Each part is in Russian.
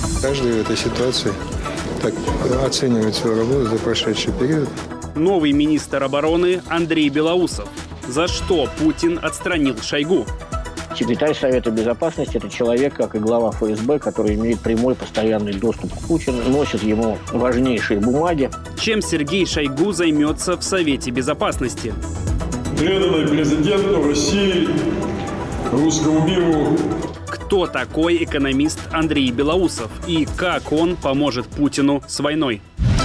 Каждый в этой ситуации так оценивает свою работу за прошедший период. Новый министр обороны Андрей Белоусов. За что Путин отстранил Шойгу? Секретарь Совета Безопасности – это человек, как и глава ФСБ, который имеет прямой постоянный доступ к Путину, носит ему важнейшие бумаги. Чем Сергей Шойгу займется в Совете Безопасности? Преданный президенту России, русскому миру. Кто такой экономист Андрей Белоусов и как он поможет Путину с войной?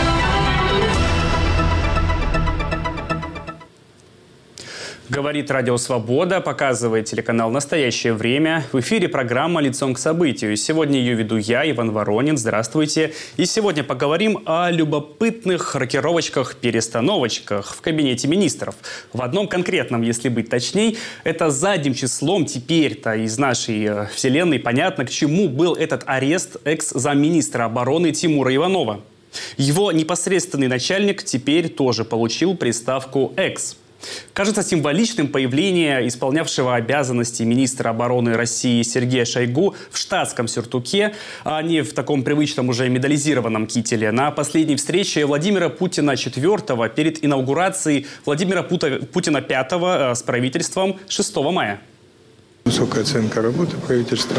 Говорит Радио Свобода, показывает телеканал «Настоящее время». В эфире программа «Лицом к событию». Сегодня ее веду я, Иван Воронин. Здравствуйте. И сегодня поговорим о любопытных рокировочках-перестановочках в кабинете министров. В одном конкретном, если быть точней, это задним числом теперь-то из нашей вселенной понятно, к чему был этот арест экс-замминистра обороны Тимура Иванова. Его непосредственный начальник теперь тоже получил приставку «экс». Кажется символичным появление исполнявшего обязанности министра обороны России Сергея Шойгу в штатском сюртуке, а не в таком привычном уже медализированном кителе, на последней встрече Владимира Путина IV перед инаугурацией Владимира Путина V с правительством 6 мая. Высокая оценка работы правительства.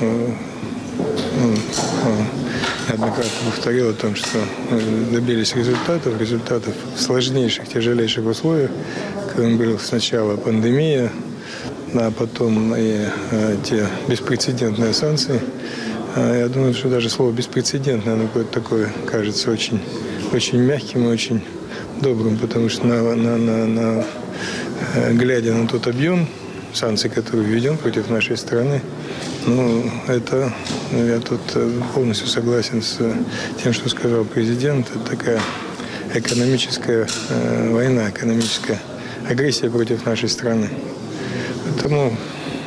Неоднократно повторил о том, что добились результатов в сложнейших, тяжелейших условиях, когда была сначала пандемия, а потом и те беспрецедентные санкции. Я думаю, что даже слово «беспрецедентное», оно какое-то такое кажется очень, очень мягким и очень добрым, потому что глядя на тот объем санкций, которые введен против нашей страны, я тут полностью согласен с тем, что сказал президент. Это такая экономическая война, экономическая агрессия против нашей страны. Поэтому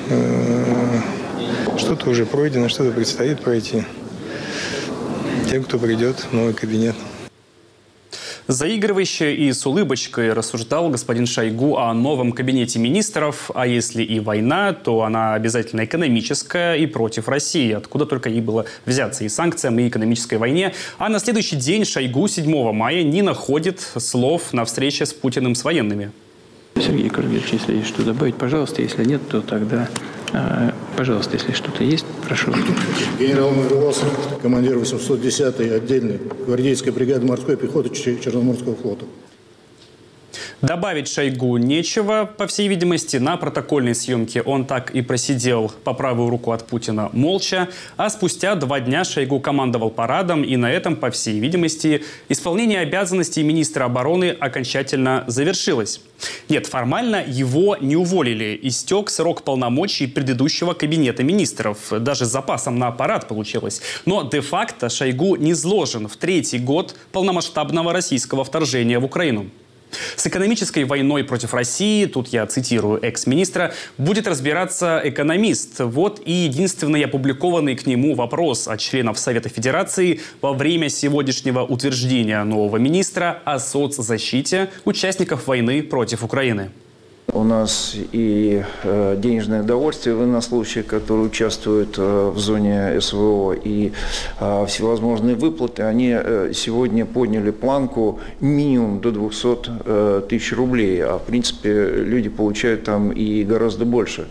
что-то уже пройдено, что-то предстоит пройти тем, кто придет в новый кабинет. Заигрывающе и с улыбочкой рассуждал господин Шойгу о новом кабинете министров. А если и война, то она обязательно экономическая и против России. Откуда только ей было взяться и санкциям, и экономической войне. А на следующий день Шойгу 7 мая не находит слов на встрече с Путиным с военными. Сергей Кургевич, если есть что добавить, пожалуйста. Если нет, то тогда, пожалуйста, если что-то есть, прошу. Генерал-майор Власов, командир 810-й отдельной гвардейской бригады морской пехоты Черноморского флота. Добавить Шойгу нечего, по всей видимости. На протокольной съемке он так и просидел по правую руку от Путина молча. А спустя 2 дня Шойгу командовал парадом. И на этом, по всей видимости, исполнение обязанностей министра обороны окончательно завершилось. Нет, формально его не уволили. Истек срок полномочий предыдущего кабинета министров. Даже с запасом на аппарат получилось. Но де-факто Шойгу низложен в 3-й год полномасштабного российского вторжения в Украину. С экономической войной против России, тут я цитирую экс-министра, будет разбираться экономист. Вот и единственный опубликованный к нему вопрос от членов Совета Федерации во время сегодняшнего утверждения нового министра о соцзащите участников войны против Украины. У нас и денежное удовольствие военнослужащих, которые участвуют в зоне СВО, и всевозможные выплаты, они сегодня подняли планку минимум до 200 тысяч рублей, а в принципе люди получают там и гораздо больше.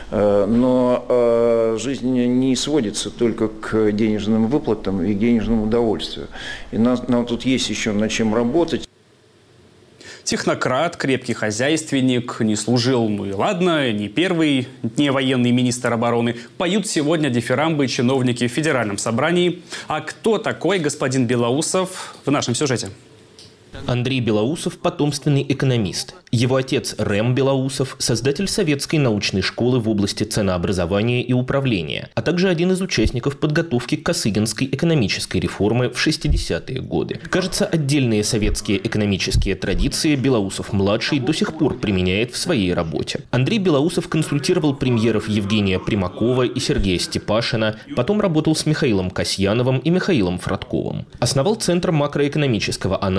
Но жизнь не сводится только к денежным выплатам и к денежному удовольствию. И нам тут есть еще над чем работать. Технократ, крепкий хозяйственник, не служил, ну и ладно, не первый, не военный министр обороны. Поют сегодня дифирамбы чиновники в Федеральном собрании. А кто такой господин Белоусов в нашем сюжете? Андрей Белоусов – потомственный экономист. Его отец Рэм Белоусов – создатель советской научной школы в области ценообразования и управления, а также один из участников подготовки к Косыгинской экономической реформы в 60-е годы. Кажется, отдельные советские экономические традиции Белоусов-младший до сих пор применяет в своей работе. Андрей Белоусов консультировал премьеров Евгения Примакова и Сергея Степашина, потом работал с Михаилом Касьяновым и Михаилом Фродковым. Основал Центр макроэкономического анализа и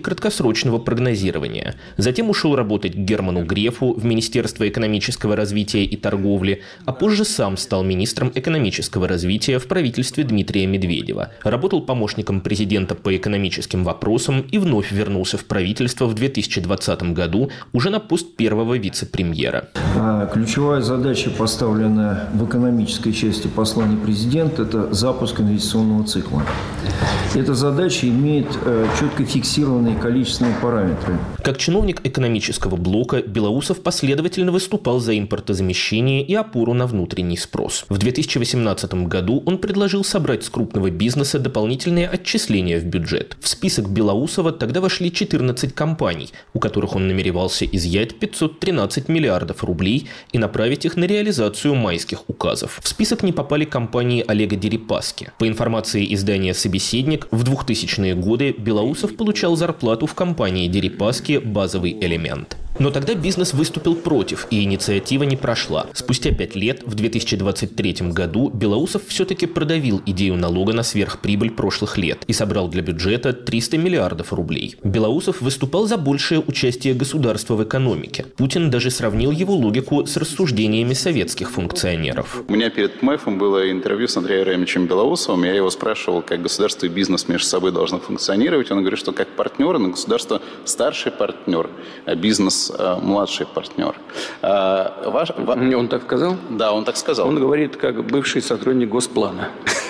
краткосрочного прогнозирования. Затем ушел работать к Герману Грефу в Министерство экономического развития и торговли, а позже сам стал министром экономического развития в правительстве Дмитрия Медведева. Работал помощником президента по экономическим вопросам и вновь вернулся в правительство в 2020 году уже на пост первого вице-премьера. Ключевая задача, поставленная в экономической части послания президента, это запуск инвестиционного цикла. Эта задача имеет четко фиксированные количественные параметры. Как чиновник экономического блока Белоусов последовательно выступал за импортозамещение и опору на внутренний спрос. В 2018 году он предложил собрать с крупного бизнеса дополнительные отчисления в бюджет. В список Белоусова тогда вошли 14 компаний, у которых он намеревался изъять 513 миллиардов рублей и направить их на реализацию майских указов. В список не попали компании Олега Дерипаски. По информации издания «Собеседник», в 2000-е годы Белоусов получал зарплату в компании Дерипаски «Базовый элемент». Но тогда бизнес выступил против, и инициатива не прошла. Спустя 5 лет, в 2023 году, Белоусов все-таки продавил идею налога на сверхприбыль прошлых лет и собрал для бюджета 300 миллиардов рублей. Белоусов выступал за большее участие государства в экономике. Путин даже сравнил его логику с рассуждениями советских функционеров. У меня перед МЭФом было интервью с Андреем Ремовичем Белоусовым. Я его спрашивал, как государство и бизнес между собой должны функционировать. Он говорит, что как партнеры, но государство старший партнер, а бизнес младший партнер. Он так сказал? Да, он так сказал. Он говорит, как бывший сотрудник Госплана.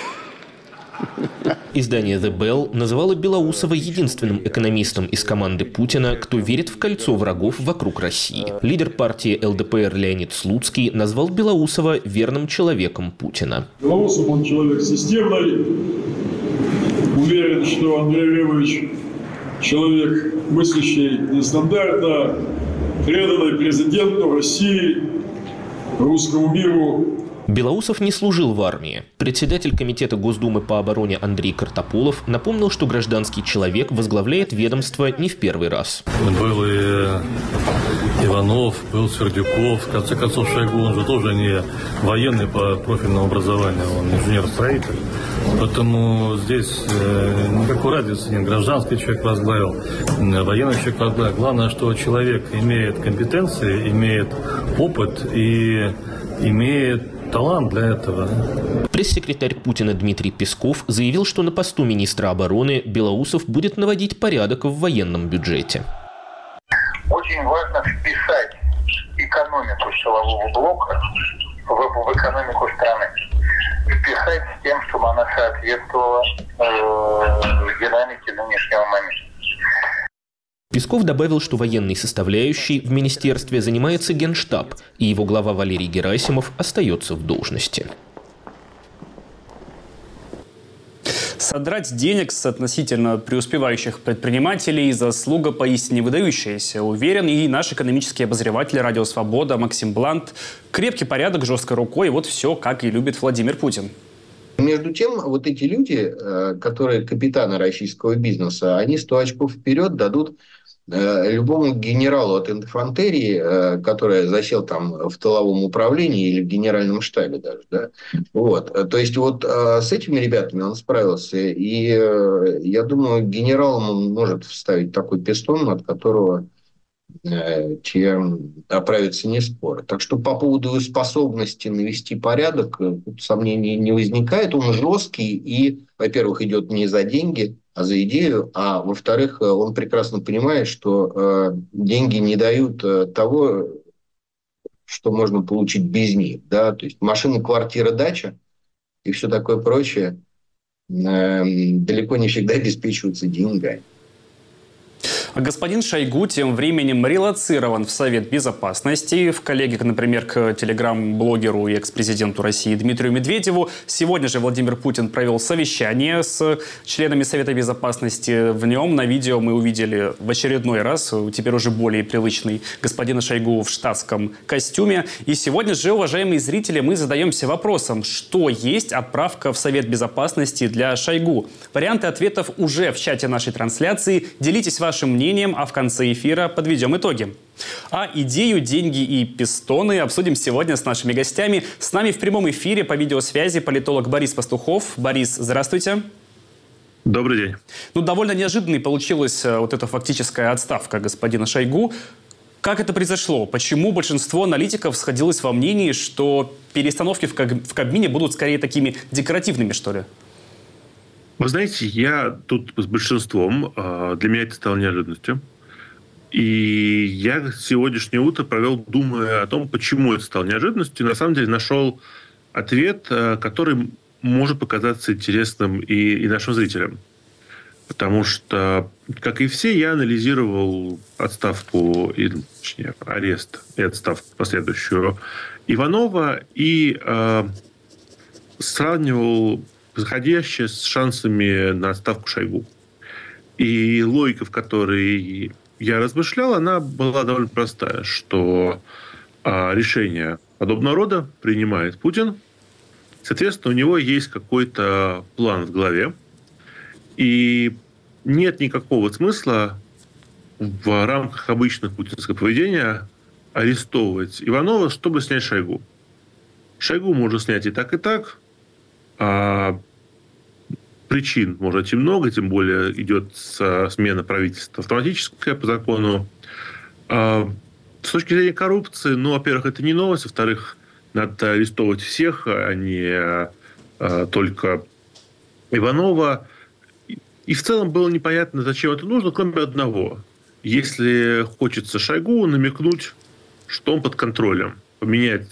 Издание The Bell называло Белоусова единственным экономистом из команды Путина, кто верит в кольцо врагов вокруг России. Лидер партии ЛДПР Леонид Слуцкий назвал Белоусова верным человеком Путина. Белоусов, он человек системный. Уверен, что Андрей Леонидович человек мыслящий нестандартно, преданный президенту России, русскому миру. Белоусов не служил в армии. Председатель комитета Госдумы по обороне Андрей Картополов напомнил, что гражданский человек возглавляет ведомство не в первый раз. Был и Иванов, был Сердюков. В конце концов, Шойгу, он же тоже не военный по профильному образованию, он инженер-строитель. Поэтому здесь никакой разницы нет. Гражданский человек возглавил, военный человек возглавил. Главное, что человек имеет компетенции, имеет опыт и имеет талант для этого. Пресс-секретарь Путина Дмитрий Песков заявил, что на посту министра обороны Белоусов будет наводить порядок в военном бюджете. Очень важно вписать экономику силового блока в экономику страны. Вписать с тем, чтобы она соответствовала динамике нынешнего момента. Песков добавил, что военной составляющей в министерстве занимается Генштаб, и его глава Валерий Герасимов остается в должности. Содрать денег с относительно преуспевающих предпринимателей – заслуга поистине выдающаяся, уверен и наш экономический обозреватель «Радио Свобода» Максим Блант. Крепкий порядок, жесткой рукой – вот все, как и любит Владимир Путин. Между тем, вот эти люди, которые капитаны российского бизнеса, они 100 очков вперед дадут любому генералу от инфантерии, который засел там в тыловом управлении или в генеральном штабе даже. Да? Вот. То есть вот с этими ребятами он справился. И я думаю, генералом он может вставить такой пистон, от которого чем оправиться не спор. Так что по поводу способности навести порядок сомнений не возникает. Он жесткий и, во-первых, идет не за деньги, а за идею, а во-вторых, он прекрасно понимает, что деньги не дают того, что можно получить без них. Да? То есть машина, квартира, дача и все такое прочее далеко не всегда обеспечиваются деньгами. Господин Шойгу тем временем релоцирован в Совет Безопасности. В коллеге, например, к телеграм-блогеру и экс-президенту России Дмитрию Медведеву. Сегодня же Владимир Путин провел совещание с членами Совета Безопасности. В нем на видео мы увидели в очередной раз, теперь уже более привычный, господина Шойгу в штатском костюме. И сегодня же, уважаемые зрители, мы задаемся вопросом, что есть отправка в Совет Безопасности для Шойгу. Варианты ответов уже в чате нашей трансляции. Делитесь вашим мнением, а в конце эфира подведем итоги. А идею, деньги и пистоны обсудим сегодня с нашими гостями. С нами в прямом эфире по видеосвязи политолог Борис Пастухов. Борис, здравствуйте. Добрый день. Ну, довольно неожиданной получилась вот эта фактическая отставка господина Шойгу. Как это произошло? Почему большинство аналитиков сходилось во мнении, что перестановки в Кабмине будут скорее такими декоративными, что ли? Вы знаете, я тут с большинством. Для меня это стало неожиданностью. И я сегодняшнее утро провел, думая о том, почему это стало неожиданностью. И на самом деле нашел ответ, который может показаться интересным и нашим зрителям. Потому что, как и все, я анализировал отставку, точнее, арест и отставку последующую Иванова и сравнивал происходящее с шансами на отставку Шойгу. И логика, в которой я размышлял, она была довольно простая, что решение подобного рода принимает Путин. Соответственно, у него есть какой-то план в голове. И нет никакого смысла в рамках обычного путинского поведения арестовывать Иванова, чтобы снять Шойгу. Шойгу можно снять и так, а причин может быть и много, тем более идет смена правительства автоматическая по закону. С точки зрения коррупции, во-первых, это не новость, во-вторых, надо арестовывать всех, а не только Иванова. И в целом было непонятно, зачем это нужно, кроме одного. Если хочется Шойгу намекнуть, что он под контролем. Поменять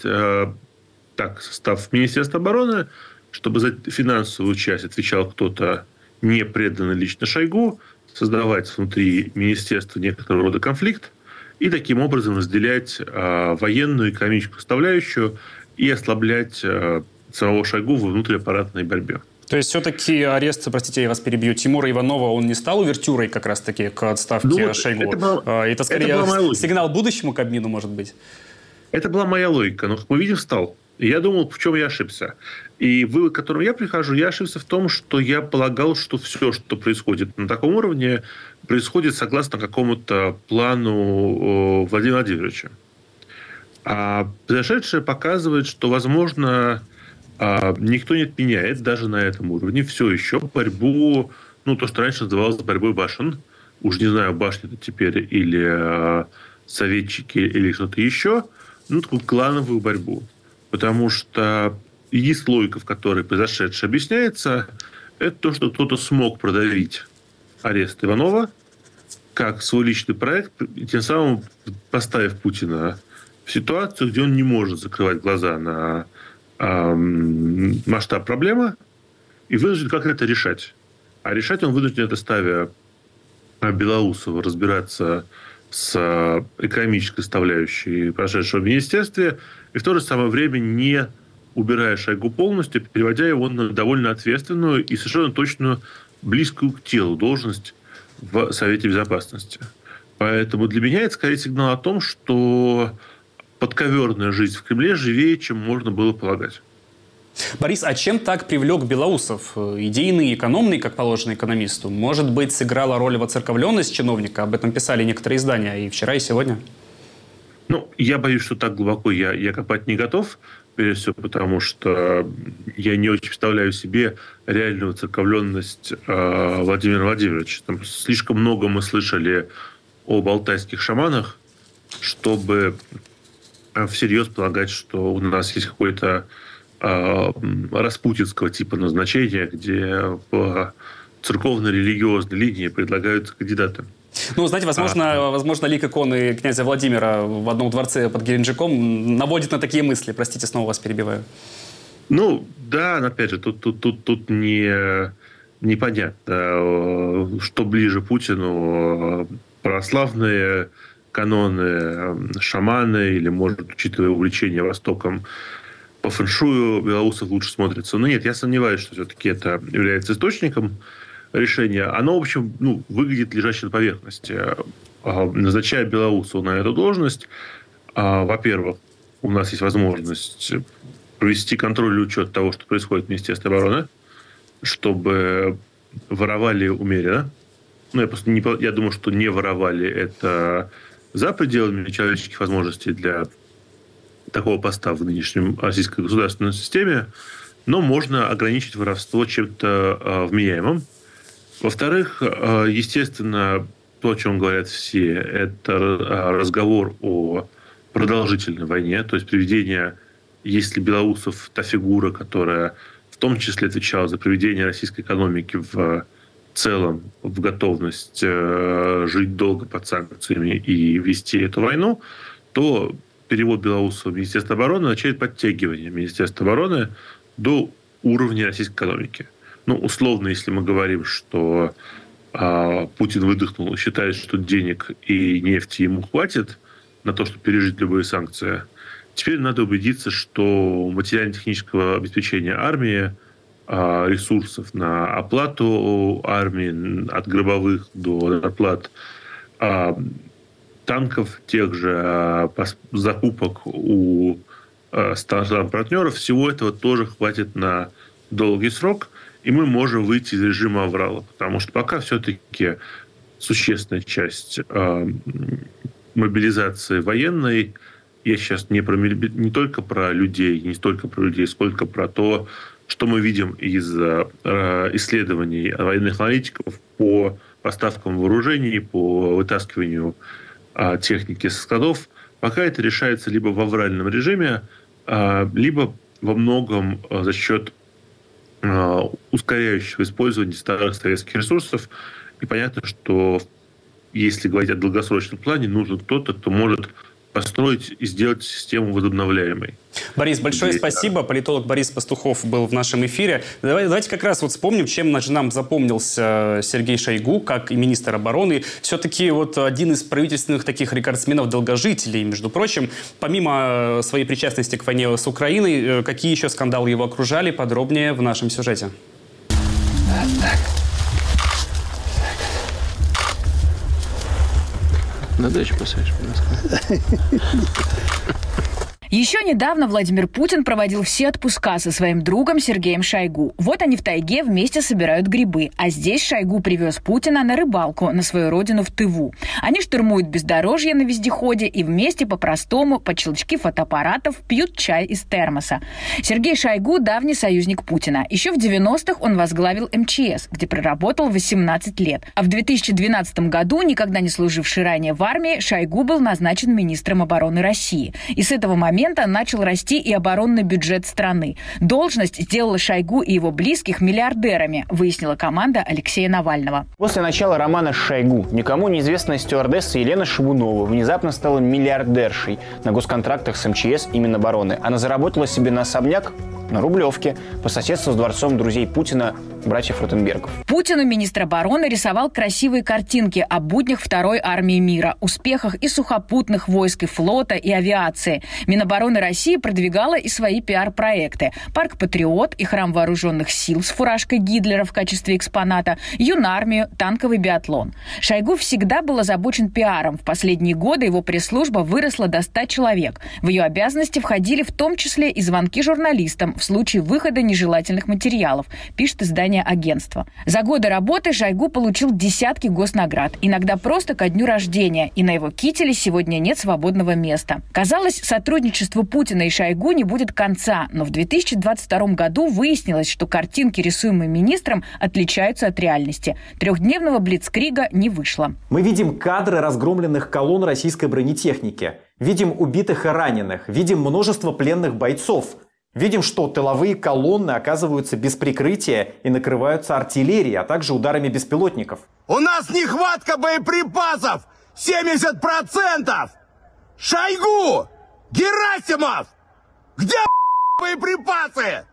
состав Министерства обороны, чтобы за финансовую часть отвечал кто-то, не преданный лично Шойгу, создавать внутри министерства некоторого рода конфликт и таким образом разделять военную и экономическую составляющую и ослаблять самого Шойгу во внутриаппаратной борьбе. То есть все-таки арест, простите, я вас перебью, Тимура Иванова, он не стал увертюрой как раз-таки к отставке Шойгу? Это скорее сигнал будущему Кабмину, может быть? Это была моя логика, но, как мы видим, стал. И я думал, в чем я ошибся. И вывод, к которому я прихожу, я ошибся в том, что я полагал, что все, что происходит на таком уровне, происходит согласно какому-то плану Владимира Владимировича. А произошедшее показывает, что, возможно, никто не отменяет даже на этом уровне все еще борьбу, то, что раньше называлось борьбой башен. Уж не знаю, башни это теперь или советчики, или что-то еще. Такую клановую борьбу. Потому что есть логика, в которой произошедшее объясняется, это то, что кто-то смог продавить арест Иванова как свой личный проект, и тем самым поставив Путина в ситуацию, где он не может закрывать глаза на масштаб проблемы и вынужден как это решать. А решать он вынужден это, ставя Белоусова разбираться с экономической составляющей прошедшего в министерстве, и в то же самое время не убирая Шойгу полностью, переводя его на довольно ответственную и совершенно точную, близкую к телу должность в Совете Безопасности. Поэтому для меня это скорее сигнал о том, что подковерная жизнь в Кремле живее, чем можно было полагать. Борис, а чем так привлек Белоусов? Идейный и экономный, как положено экономисту? Может быть, сыграла роль воцерковленность чиновника? Об этом писали некоторые издания и вчера, и сегодня. Я боюсь, что так глубоко я копать не готов, прежде всего, потому что я не очень представляю себе реальную воцерковленность Владимира Владимировича. Там слишком много мы слышали об алтайских шаманах, чтобы всерьез полагать, что у нас есть какой-то распутинского типа назначения, где по церковно-религиозной линии предлагаются кандидаты. Знаете, возможно, лик иконы князя Владимира в одном дворце под Геленджиком наводит на такие мысли. Простите, снова вас перебиваю. Да, но опять же, тут непонятно, что ближе Путину, православные каноны, шаманы, или, может, учитывая увлечение Востоком, по фэншую Белоусов лучше смотрится. Но нет, я сомневаюсь, что все-таки это является источником решения. Оно, в общем, выглядит лежащей на поверхности. Назначая Белоусова на эту должность, во-первых, у нас есть возможность провести контроль и учет того, что происходит в Министерстве обороны, чтобы воровали умеренно. Я думаю, что не воровали это за пределами человеческих возможностей для такого поста в нынешнем российской государственной системе, но можно ограничить воровство чем-то вменяемым. Во-вторых, естественно, то, о чем говорят все, это разговор о продолжительной войне, то есть приведение, если Белоусов та фигура, которая в том числе отвечала за приведение российской экономики в целом в готовность жить долго под санкциями и вести эту войну, то перевод Белоусова в Министерство обороны означает подтягивание Министерства обороны до уровня российской экономики. Ну, условно, если мы говорим, что Путин выдохнул и считает, что денег и нефти ему хватит на то, чтобы пережить любые санкции, теперь надо убедиться, что материально-технического обеспечения армии, ресурсов на оплату армии, от гробовых до зарплат, танков, тех же закупок у стран-партнеров, всего этого тоже хватит на долгий срок, и мы можем выйти из режима аврала. Потому что пока все-таки существенная часть мобилизации военной, я сейчас не только про людей, не столько про людей, сколько про то, что мы видим из исследований военных аналитиков по поставкам вооружений, по вытаскиванию техники со складов, пока это решается либо в авральном режиме, либо во многом за счет ускоряющего использования старых советских ресурсов. И понятно, что если говорить о долгосрочном плане, нужен кто-то, кто может построить и сделать систему возобновляемой. Борис, большое спасибо. Политолог Борис Пастухов был в нашем эфире. Давайте как раз вот вспомним, чем нам запомнился Сергей Шойгу, как и министр обороны. Все-таки вот один из правительственных таких рекордсменов-долгожителей, между прочим. Помимо своей причастности к войне с Украиной, какие еще скандалы его окружали? Подробнее в нашем сюжете. На дачу посадишь, Еще недавно Владимир Путин проводил все отпуска со своим другом Сергеем Шойгу. Вот они в тайге вместе собирают грибы. А здесь Шойгу привез Путина на рыбалку на свою родину в Тыву. Они штурмуют бездорожье на вездеходе и вместе по-простому, под щелчки фотоаппаратов, пьют чай из термоса. Сергей Шойгу – давний союзник Путина. Еще в 90-х он возглавил МЧС, где проработал 18 лет. А в 2012 году, никогда не служивший ранее в армии, Шойгу был назначен министром обороны России. И с этого момента начал расти и оборонный бюджет страны. Должность сделала Шойгу и его близких миллиардерами, выяснила команда Алексея Навального. После начала романа с Шойгу никому неизвестная стюардесса Елена Шабунова внезапно стала миллиардершей на госконтрактах с МЧС и Минобороны. Она заработала себе на особняк на Рублевке по соседству с дворцом друзей Путина, братьев Ротенбергов. Путину министр обороны рисовал красивые картинки о буднях Второй армии мира, успехах и сухопутных войск, и флота, и авиации. Минобороны России продвигала и свои пиар-проекты. Парк Патриот и храм вооруженных сил с фуражкой Гитлера в качестве экспоната, юнармию, танковый биатлон. Шойгу всегда был озабочен пиаром. В последние годы его пресс-служба выросла до 100 человек. В ее обязанности входили в том числе и звонки журналистам в случае выхода нежелательных материалов, пишет издание агентства. За годы работы Шойгу получил десятки госнаград, иногда просто ко дню рождения, и на его кителе сегодня нет свободного места. Казалось, сотрудничеству Путина и Шойгу не будет конца, но в 2022 году выяснилось, что картинки, рисуемые министром, отличаются от реальности. Трехдневного блицкрига не вышло. Мы видим кадры разгромленных колонн российской бронетехники, видим убитых и раненых, видим множество пленных бойцов. Видим, что тыловые колонны оказываются без прикрытия и накрываются артиллерией, а также ударами беспилотников. У нас нехватка боеприпасов! 70%! Шойгу! Герасимов! Где боеприпасы?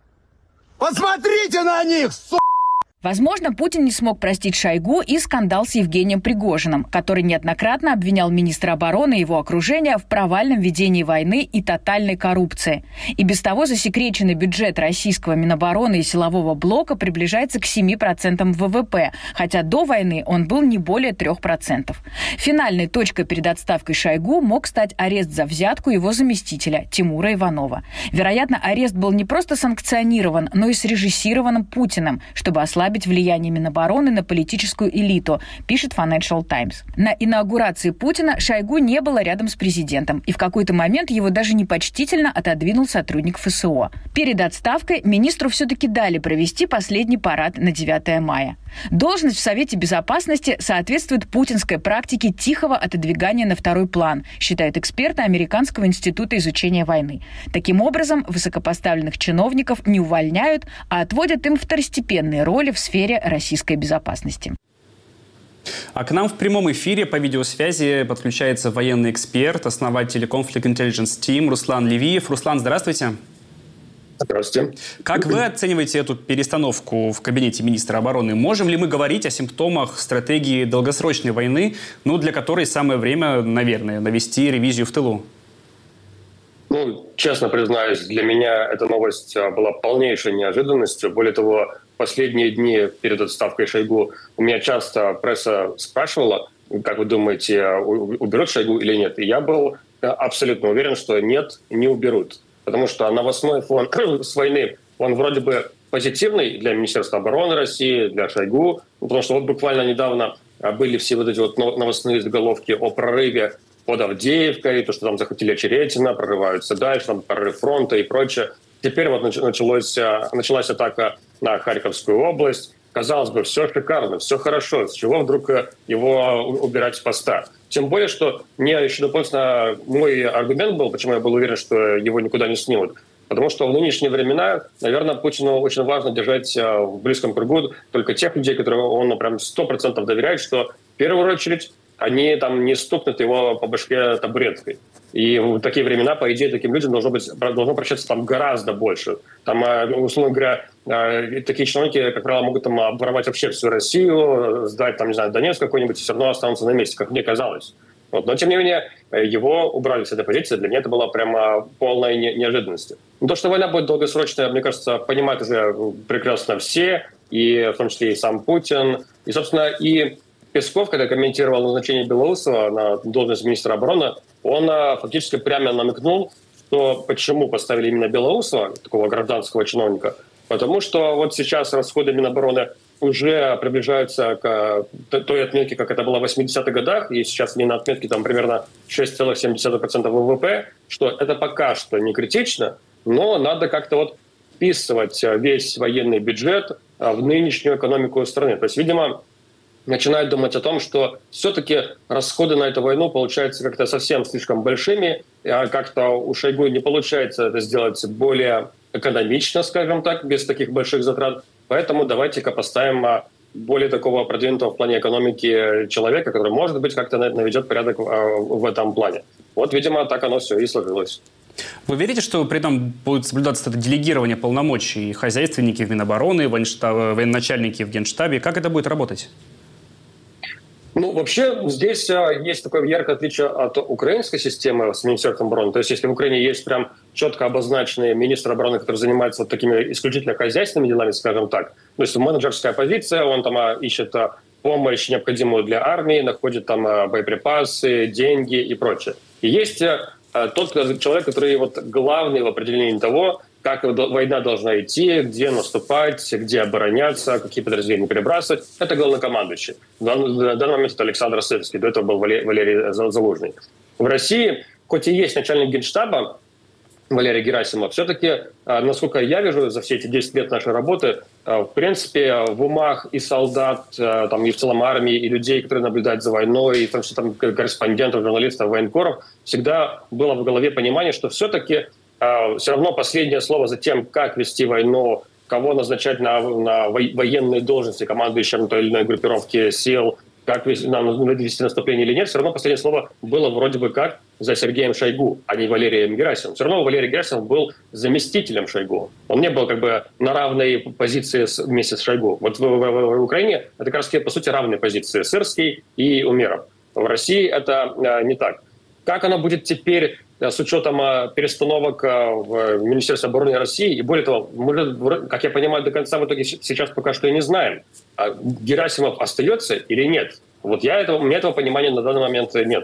Посмотрите на них, Возможно, Путин не смог простить Шойгу и скандал с Евгением Пригожиным, который неоднократно обвинял министра обороны и его окружения в провальном ведении войны и тотальной коррупции. И без того засекреченный бюджет российского Минобороны и силового блока приближается к 7% ВВП, хотя до войны он был не более 3%. Финальной точкой перед отставкой Шойгу мог стать арест за взятку его заместителя Тимура Иванова. Вероятно, арест был не просто санкционирован, но и срежиссирован Путиным, чтобы ослабить ослабить влияние Минобороны на политическую элиту, пишет Financial Times. На инаугурации Путина Шойгу не было рядом с президентом, и в какой-то момент его даже непочтительно отодвинул сотрудник ФСО. Перед отставкой министру все-таки дали провести последний парад на 9 мая. Должность в Совете Безопасности соответствует путинской практике тихого отодвигания на второй план, считают эксперты Американского института изучения войны. Таким образом, высокопоставленных чиновников не увольняют, а отводят им второстепенные роли в сфере российской безопасности. А к нам в прямом эфире по видеосвязи подключается военный эксперт, основатель Conflict Intelligence Team Руслан Левиев. Руслан, здравствуйте. Здравствуйте. Как вы оцениваете эту перестановку в кабинете министра обороны? Можем ли мы говорить о симптомах стратегии долгосрочной войны, для которой самое время, наверное, навести ревизию в тылу? Честно признаюсь, для меня эта новость была полнейшей неожиданностью. Более того, последние дни перед отставкой Шойгу у меня часто пресса спрашивала, как вы думаете, уберут Шойгу или нет? И я был абсолютно уверен, что нет, не уберут. Потому что новостной фон с войны, он вроде бы позитивный для Министерства обороны России, для Шойгу. Потому что буквально недавно были все эти новостные заголовки о прорыве под Авдеевкой, то, что там захватили Очеретино, прорываются дальше, там прорыв фронта и прочее. Теперь началась атака на Харьковскую область. Казалось бы, все шикарно, все хорошо. С чего вдруг его убирать с поста? Тем более, что мне еще дополнительно мой аргумент был, почему я был уверен, что его никуда не снимут. Потому что в нынешние времена, наверное, Путину очень важно держать в близком кругу только тех людей, которым он прям 100% доверяет, что в первую очередь они там не стукнут его по башке табуреткой. И в такие времена, по идее, таким людям должно прощаться там гораздо больше. Там, условно говоря, такие чиновники, как правило, могут там обворовать вообще всю Россию, сдать, там, не знаю, Донецк какой-нибудь, и все равно останутся на месте, как мне казалось. Но, тем не менее, его убрали с этой позиции. Для меня это была прямо полная неожиданность. То, что война будет долгосрочная, мне кажется, понимают уже прекрасно все, и в том числе и сам Путин. И, собственно, и Песков, когда комментировал назначение Белоусова на должность министра обороны, он фактически прямо намекнул, что почему поставили именно Белоусова, такого гражданского чиновника. Потому что вот сейчас расходы Минобороны уже приближаются к той отметке, как это было в 80-х годах, и сейчас они на отметке там примерно 6,7% ВВП, что это пока что не критично, но надо как-то вписывать весь военный бюджет в нынешнюю экономику страны. То есть, видимо, начинают думать о том, что все-таки расходы на эту войну получаются как-то совсем слишком большими, а как-то у Шойгу не получается это сделать более экономично, скажем так, без таких больших затрат. Поэтому давайте-ка поставим более такого продвинутого в плане экономики человека, который, может быть, как-то наведет порядок в этом плане. Вот, видимо, так оно все и сложилось. Вы верите, что при этом будет соблюдаться это делегирование полномочий хозяйственники в Минобороны, военачальники в Генштабе? Как это будет работать? Вообще, здесь есть такое яркое отличие от украинской системы с Министерством обороны. То есть, если в Украине есть прям четко обозначенный министр обороны, который занимается такими исключительно хозяйственными делами, скажем так, то есть менеджерская позиция, он там ищет помощь, необходимую для армии, находит там боеприпасы, деньги и прочее. И есть тот человек, который главный в определении того, как война должна идти, где наступать, где обороняться, какие подразделения перебрасывать. Это главнокомандующий. В данный момент это Александр Сырский, до этого был Валерий Залужный. В России, хоть и есть начальник Генштаба Валерий Герасимов, все-таки, насколько я вижу за все эти 10 лет нашей работы, в принципе, в умах и солдат, и в целом армии, и людей, которые наблюдают за войной, и в том числе корреспондентов, журналистов, военкоров, всегда было в голове понимание, что все-таки все равно последнее слово за тем, как вести войну, кого назначать на военные должности, командующим той или иной группировки сил, как вести наступление или нет, все равно последнее слово было вроде бы как за Сергеем Шойгу, а не Валерием Герасимовым. Все равно Валерий Герасимов был заместителем Шойгу. Он не был на равной позиции вместе с Шойгу. Вот в Украине это как раз, по сути, равные позиции. Сырский и Умеров. В России это не так. Как оно будет теперь с учетом перестановок в Министерстве обороны России? И более того, мы, как я понимаю, до конца в итоге сейчас пока что и не знаем, Герасимов остается или нет. У меня этого понимания на данный момент нету.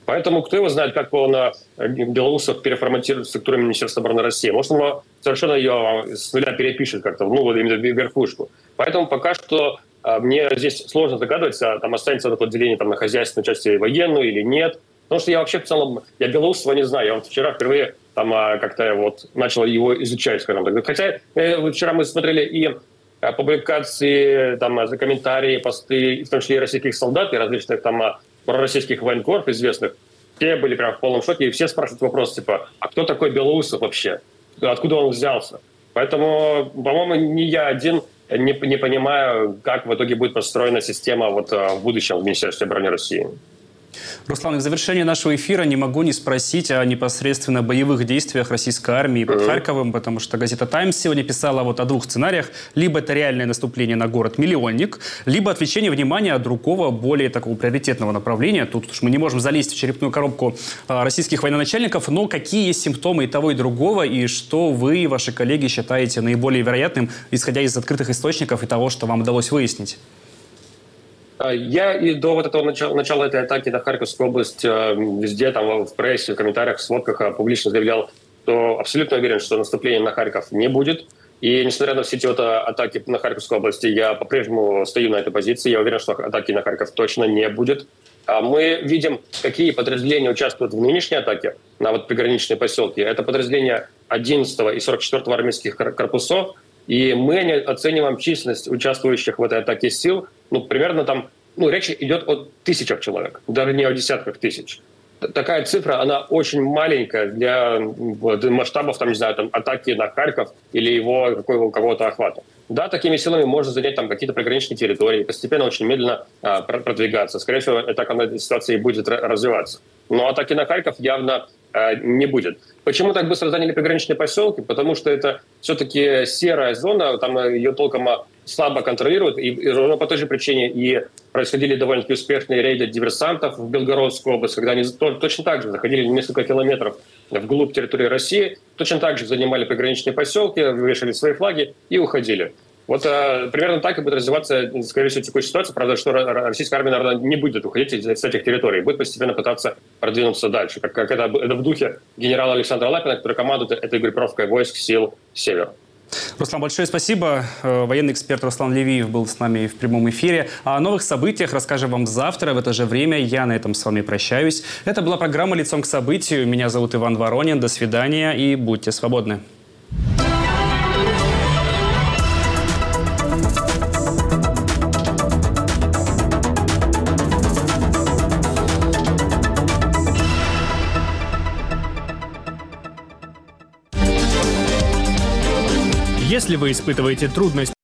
Поэтому кто его знает, как он Белоусов переформатирует структуру Министерства обороны России. Может, он совершенно ее с нуля перепишет как-то, именно верхушку. Поэтому пока что мне здесь сложно догадываться, там останется это подделение на хозяйственную часть или военную, или нет. Потому что я вообще в целом, я Белоусова не знаю. Я вчера впервые как-то начал его изучать, скажем так. Хотя вчера мы смотрели и публикации, комментарии, посты, в том числе и российских солдат, и различных пророссийских военкоров известных. Все были прям в полном шоке, и все спрашивают вопрос, а кто такой Белоусов вообще? Откуда он взялся? Поэтому, по-моему, не я один не понимаю, как в итоге будет построена система в будущем в Министерстве обороны России. Руслан, в завершении нашего эфира не могу не спросить о непосредственно боевых действиях российской армии под Харьковом, потому что газета «Таймс» сегодня писала о двух сценариях. Либо это реальное наступление на город-миллионник, либо отвлечение внимания от другого, более такого приоритетного направления. Тут уж мы не можем залезть в черепную коробку российских военачальников, но какие есть симптомы и того, и другого, и что вы и ваши коллеги считаете наиболее вероятным, исходя из открытых источников и того, что вам удалось выяснить? Я и до этого начала этой атаки на Харьковскую область везде, в прессе, в комментариях, в сводках публично заявлял, что абсолютно уверен, что наступления на Харьков не будет. И несмотря на все эти атаки на Харьковскую область, я по-прежнему стою на этой позиции. Я уверен, что атаки на Харьков точно не будет. Мы видим, какие подразделения участвуют в нынешней атаке на приграничные поселки. Это подразделения 11-го и 44-го армейских корпусов. И мы оцениваем численность участвующих в этой атаке сил, примерно речь идет о тысячах человек, даже не о десятках тысяч. Такая цифра, она очень маленькая для масштабов, атаки на Харьков или его какого-то охвата. Да, такими силами можно занять какие-то приграничные территории, постепенно, очень медленно продвигаться. Скорее всего, эта ситуация и будет развиваться. Но атаки на Харьков явно не будет. Почему так быстро заняли приграничные поселки? Потому что это все-таки серая зона, там ее толком слабо контролируют, и ровно по той же причине и происходили довольно-таки успешные рейды диверсантов в Белгородскую область, когда они точно так же заходили несколько километров вглубь территории России, точно так же занимали приграничные поселки, вешали свои флаги и уходили. Примерно так и будет развиваться, скорее всего, текущая ситуация. Правда, что российская армия, наверное, не будет уходить с этих территорий, будет постепенно пытаться продвинуться дальше. Как это в духе генерала Александра Лапина, который командует этой группировкой войск сил «Север». Руслан, большое спасибо. Военный эксперт Руслан Левиев был с нами в прямом эфире. О новых событиях расскажем вам завтра в это же время. Я на этом с вами прощаюсь. Это была программа «Лицом к событию». Меня зовут Иван Воронин. До свидания и будьте свободны. Если вы испытываете трудности